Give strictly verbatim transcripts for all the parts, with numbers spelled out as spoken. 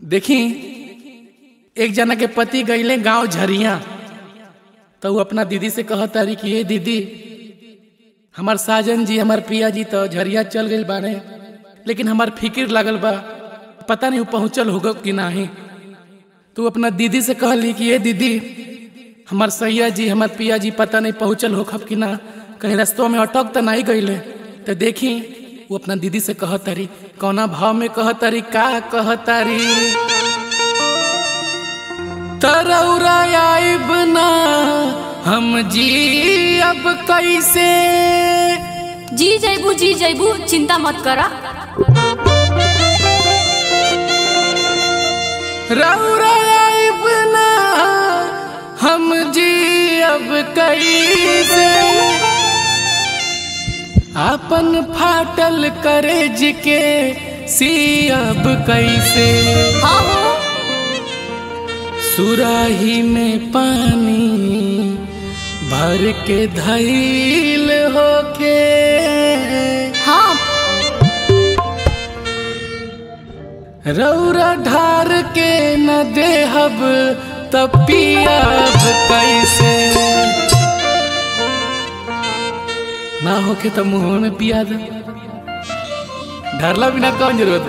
देखी एक जना के पति गईले गांव झरिया तो वो अपना दीदी से कहता रही कि ये दीदी हमार साजन जी हमार पिया जी तो झरिया चल गए बाने, लेकिन हमार फिक्र लागल बा पता नहीं वो पहुँचल होगा कि नहीं। तो अपना दीदी से कहली कि ये दीदी हमार सैया जी हमार पिया जी पता नहीं पहुँचल होखब कि ना, कहीं रस्तों में अटक तो नहीं गईले। तो देखी वो अपना दीदी से कहतारी कौना भाव में कहतारी का कहतारी तरौरा आइब ना हम जी अब कैसे। जी जैबू जी जैबू चिंता मत करा। रौरा आइब ना हम जी अब कैसे, आपन फाटल करेज के सी अब कैसे। हाँ हो सुराही में पानी भर के धैल होके, हाँ रौरा ढार के न देहब तब पियाब कैसे। ना होके तो मुंह में पिया दे, ढरला बिना कौन जरूरत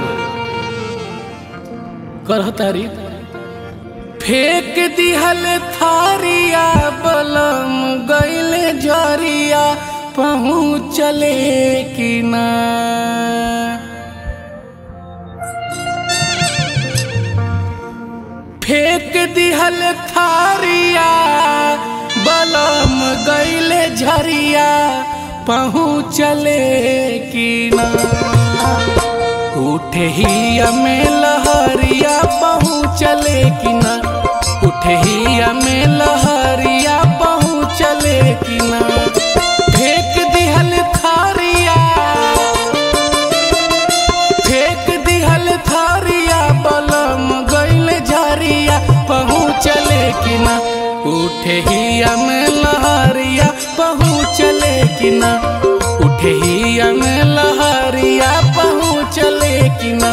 कर तारी। फेंक दिहल थारिया बलम गईले झरिया पहुँचले कि ना। फेंक दिहल थारिया बलम गईले झरिया पहुँचले कि ना। उठे ही में लहरिया पहुँचले कि ना, उठे ही में लहरिया पहुँचले कि ना। फेंक दिहल थारिया फेंक दिहल थारिया बलम गईले झरिया पहुँचले कि ना। उठे ही में लहरिया पहुँचले कि ना, उठे ही में लहरिया पहुँचले कि ना।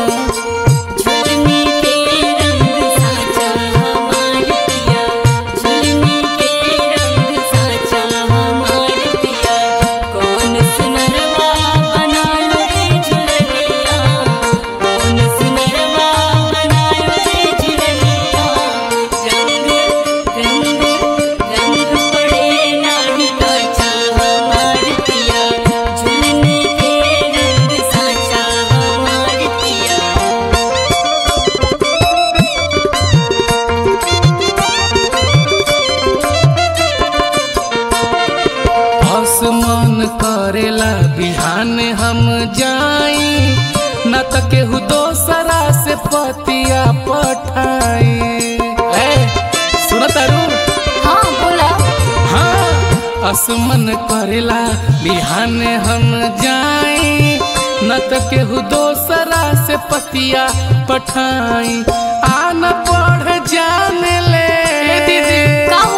मन करेला बिहान हम जाई न त केहू दोसरा से पतिया पठाई। सुनतारू हाँ बोला। हाँ असमन करेला बिहान हम जाई न त केहू दोसरा से पतिया पठाई। आन पढ़ जान ले दीदी का हो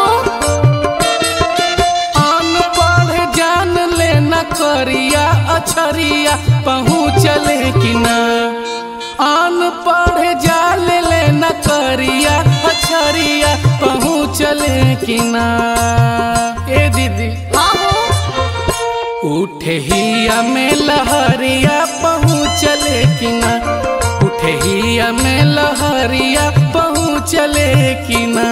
करिया अछरिया पहुँचले कि ना। आन पढ़ जाल ले न करिया अछरिया पहुँचले कि ना। ए दीदी हाँ हो उठे ही में लहरिया पहुँचले कि ना, उठे ही में लहरिया पहुँचले कि ना।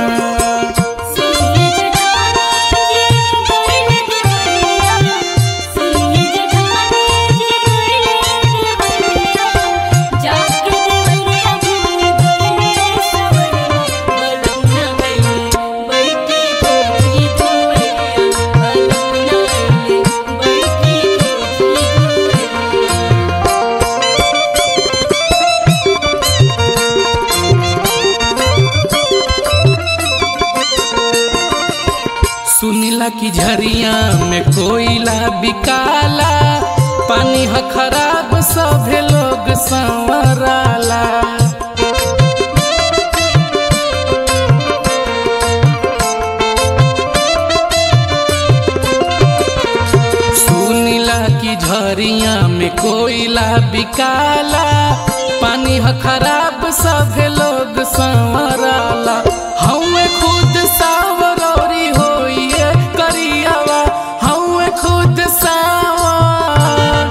सुनीला की झरिया में कोयला बिकाला, पानी ह खराब सभे लोग संवराला। सुनीला की झरिया में कोयला बिकाला, पानी ह खराब सभे संवराला हमें खुद सावरौरी होइए करियावा हमें खुद सावर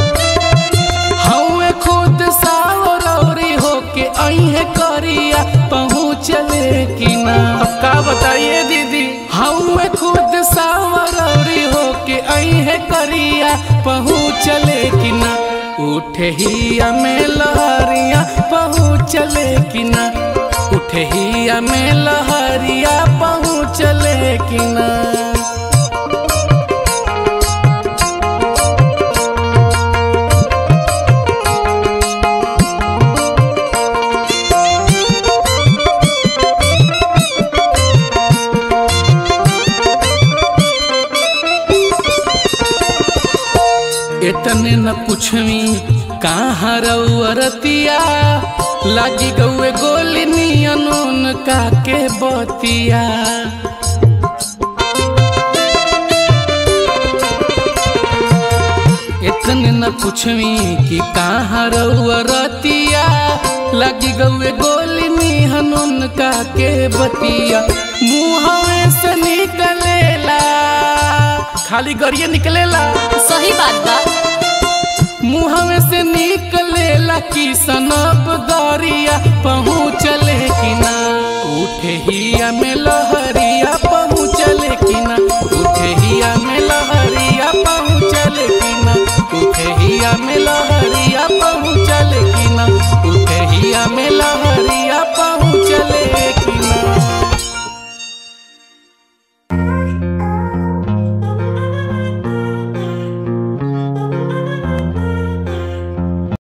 हमें खुद सावरौरी होके अहे करिया पहुँचले कि ना। अब का बताइए दीदी हमें खुद सावरौरी होके अहे करिया पहुँचले कि ना। उठे ही में लहरिया पहुँचले कि ना उठे ही में लहरिया पहुँचले कि ना। इतने न पूछवी कहाँ रउअरतिया लागी गौए गोली नियनून का के बतिया। इतने न पूछवी कि कहाँ रउअरतिया लागी गौए गोली नियनून का के बतिया। मुँहवे से निकलेला खाली गरिए निकलेला सही बात बा मुँहवे से निकलेला किसनब गरिया पहुँचले कि ना। उठे ही में